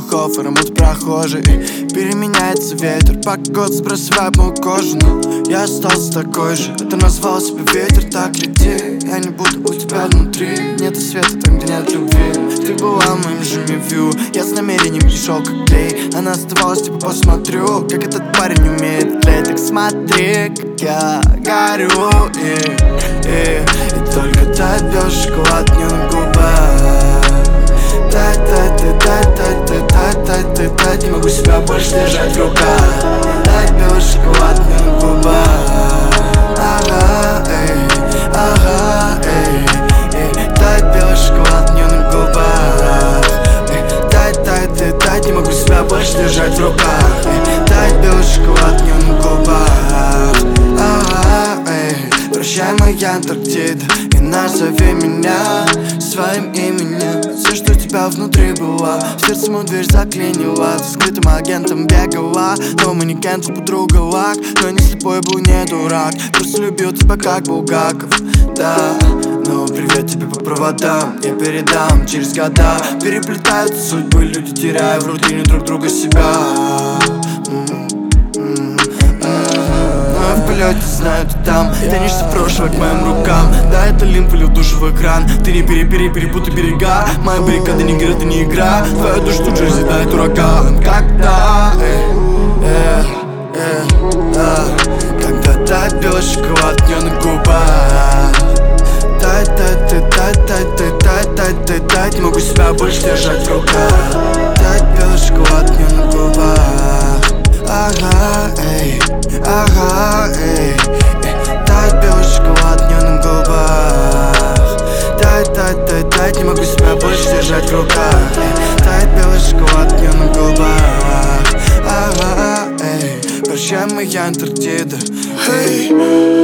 духов, аромат прохожий. Переменяется ветер, погода сбрасывает мою кожу, но я остался такой же. Это назвал себя ветер, так лети. Я не буду у тебя внутри. Нет света там, где нет любви. Ты была моим жемивью. Я с намерением не шел как клей. Она оставалась, типа посмотрю, как этот парень умеет клеить. Так смотри, как я горю. И только тает белый шоколад мне на губах. Тай, не могу себя больше держать в руках. Тай, белый шоколад мне на губах. Ага, тай, белый шоколад мне на губах. Тай, не могу себя больше держать в руках. Тай, белый шоколад мне на губах. Прощай, моя Антарктида, и назови меня своим именем. Все, что у тебя внутри было, в сердце мою дверь заклинила. Ты скрытым агентом бегала, но манекен твой подруга лак. Но не слепой был, не дурак, просто любил тебя как Булгаков. Да, но привет тебе по проводам я передам через года. Переплетаются судьбы, люди теряя в рутине друг друга себя. В полете знаю, ты там тянешься в прошлое к моим рукам. Да, это лимф или душу в экран. Ты не перепутай берега. Моя баррикада не игра, это не игра. Твою душу тут же разъедает ураган. Когда когда тает белый шоколад мне на губах. Тай, не могу себя больше держать в руках. Тает белый шоколад мне на губах. Ага, тай, белый шоколад мне на губах. Тай, не могу себя больше держать в руках. Тай, белый шоколад мне на губах. Ага, прощай, моя Антарктида.